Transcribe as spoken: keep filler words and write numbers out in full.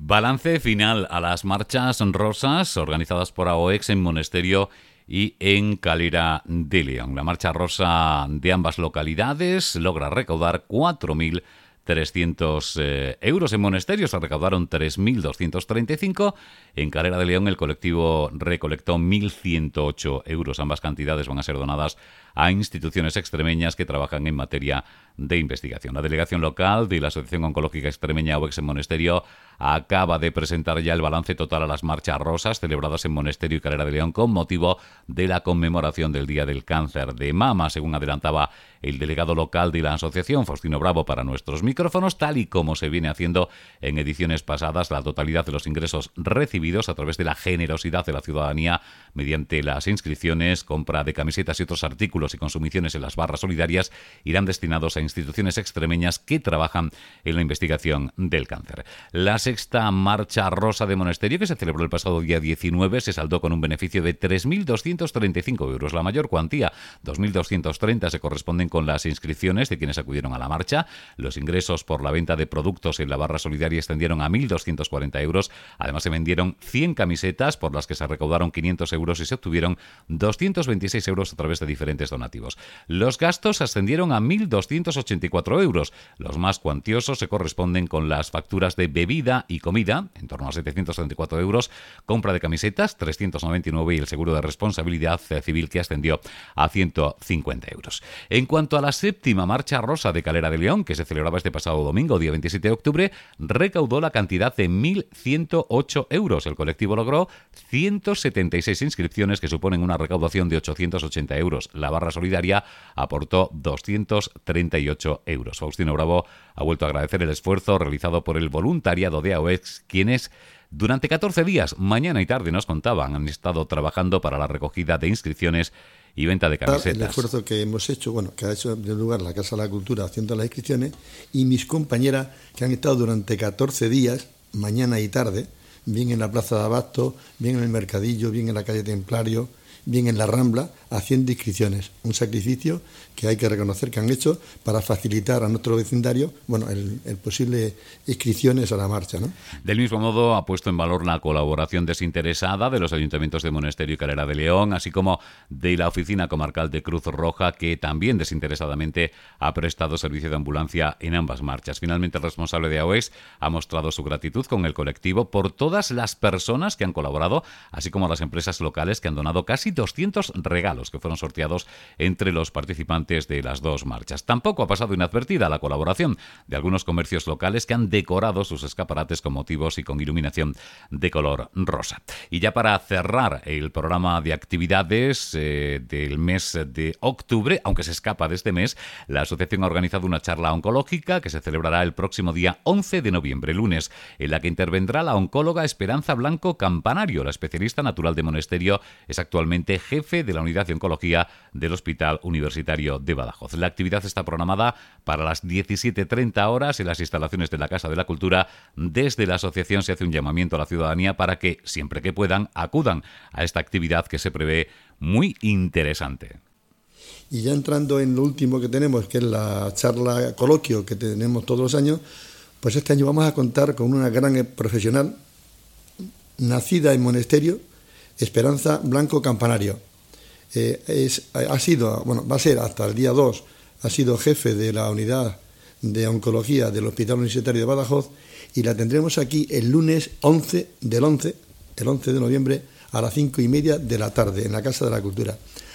Balance final a las marchas rosas organizadas por A O E X en Monesterio y en Calera de León. La marcha rosa de ambas localidades logra recaudar cuatro mil trescientos eh, euros. En Monesterio se recaudaron tres mil doscientos treinta y cinco. En Calera de León el colectivo recolectó mil ciento ocho euros. Ambas cantidades van a ser donadas a instituciones extremeñas que trabajan en materia de investigación. La delegación local de la Asociación Oncológica Extremeña A O E X en Monesterio acaba de presentar ya el balance total a las marchas rosas celebradas en Monesterio y Calera de León con motivo de la conmemoración del Día del Cáncer de Mama, según adelantaba el delegado local de la asociación, Faustino Bravo, para nuestros micrófonos. Tal y como se viene haciendo en ediciones pasadas, la totalidad de los ingresos recibidos a través de la generosidad de la ciudadanía mediante las inscripciones, compra de camisetas y otros artículos y consumiciones en las barras solidarias irán destinados a instituciones extremeñas que trabajan en la investigación del cáncer. La sexta marcha rosa de Monesterio, que se celebró el pasado día diecinueve, se saldó con un beneficio de tres mil doscientos treinta y cinco euros. La mayor cuantía, dos mil doscientos treinta, se corresponden con las inscripciones de quienes acudieron a la marcha. Los ingresos por la venta de productos en la barra solidaria ascendieron a mil doscientos cuarenta euros. Además, se vendieron cien camisetas por las que se recaudaron quinientos euros y se obtuvieron doscientos veintiséis euros a través de diferentes donativos. Los gastos ascendieron a mil doscientos ochenta y cuatro euros. Los más cuantiosos se corresponden con las facturas de bebida y comida, en torno a setecientos treinta y cuatro euros, compra de camisetas, trescientos noventa y nueve, y el seguro de responsabilidad civil, que ascendió a ciento cincuenta euros. En cuanto a la séptima marcha rosa de Calera de León, que se celebraba este pasado domingo, día veintisiete de octubre, recaudó la cantidad de mil ciento ocho euros. El colectivo logró ciento setenta y seis inscripciones, que suponen una recaudación de ochocientos ochenta euros. La barra solidaria aportó doscientos treinta y ocho euros. Faustino Bravo ha vuelto a agradecer el esfuerzo realizado por el voluntariado de A O E X, quienes durante catorce días, mañana y tarde, nos contaban, han estado trabajando para la recogida de inscripciones y venta de camisetas. El esfuerzo que hemos hecho, bueno, que ha hecho de lugar la Casa de la Cultura haciendo las inscripciones, y mis compañeras que han estado durante catorce días, mañana y tarde, bien en la Plaza de Abasto, bien en el Mercadillo, bien en la calle Templario, bien en la Rambla, haciendo inscripciones. Un sacrificio que hay que reconocer que han hecho para facilitar a nuestro vecindario, bueno, el, el posible inscripciones a la marcha, ¿no? Del mismo modo, ha puesto en valor la colaboración desinteresada de los ayuntamientos de Monesterio y Calera de León, así como de la Oficina Comarcal de Cruz Roja, que también desinteresadamente ha prestado servicio de ambulancia en ambas marchas. Finalmente, el responsable de A O E X ha mostrado su gratitud con el colectivo por todas las personas que han colaborado, así como las empresas locales que han donado casi doscientos regalos que fueron sorteados entre los participantes de las dos marchas. Tampoco ha pasado inadvertida la colaboración de algunos comercios locales que han decorado sus escaparates con motivos y con iluminación de color rosa. Y ya para cerrar el programa de actividades eh, del mes de octubre, aunque se escapa de este mes, la asociación ha organizado una charla oncológica que se celebrará el próximo día once de noviembre, lunes, en la que intervendrá la oncóloga Esperanza Blanco Campanario. La especialista natural de Monesterio es actualmente jefe de la unidad de oncología del Hospital Universitario de Badajoz. La actividad está programada para las diecisiete treinta horas en las instalaciones de la Casa de la Cultura. Desde la asociación se hace un llamamiento a la ciudadanía para que, siempre que puedan, acudan a esta actividad que se prevé muy interesante. Y ya entrando en lo último que tenemos, que es la charla coloquio que tenemos todos los años, pues este año vamos a contar con una gran profesional, nacida en Monesterio, Esperanza Blanco Campanario. Eh, es, ha sido, bueno, va a ser hasta el día dos, ha sido jefe de la unidad de oncología del Hospital Universitario de Badajoz, y la tendremos aquí el lunes once del once, el once de noviembre, a las cinco y media de la tarde, en la Casa de la Cultura.